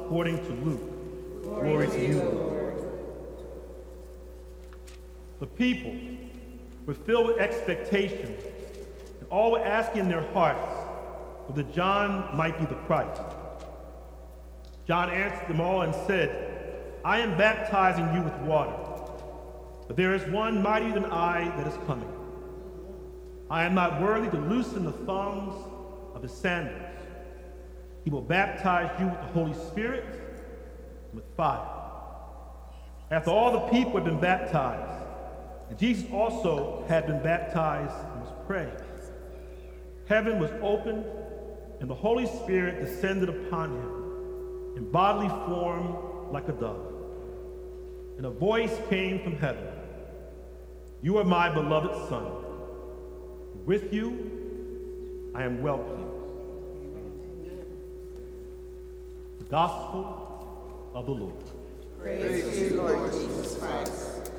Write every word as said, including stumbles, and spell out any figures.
according to Luke. Glory, Glory to you, Lord. The people were filled with expectation, and all were asking in their hearts whether John might be the Christ. John answered them all and said, I am baptizing you with water, but there is one mightier than I that is coming. I am not worthy to loosen the thongs of his sandals. He will baptize you with the Holy Spirit and with fire. After all the people had been baptized, and Jesus also had been baptized and was praying, heaven was opened, and the Holy Spirit descended upon him in bodily form like a dove. And a voice came from heaven, You are my beloved Son. With you I am well pleased. The Gospel of the Lord. Praise to you, Lord Jesus Christ.